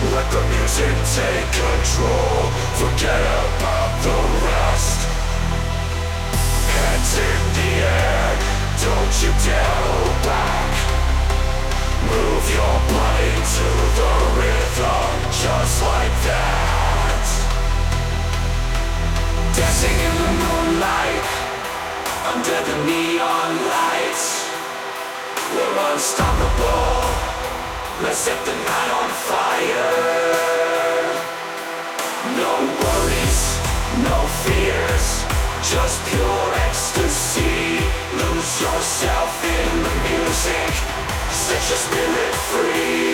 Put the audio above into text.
Let the music take control. Forget about the rest. Hands in the air, don't you dare hold back. Move your body to the rhythm, just like that. Dancing in the moonlight, under the neon lights. We're unstoppable. Let's set the night on fire. No worries, no fears, just pure ecstasy. Lose yourself in the music, set your spirit free.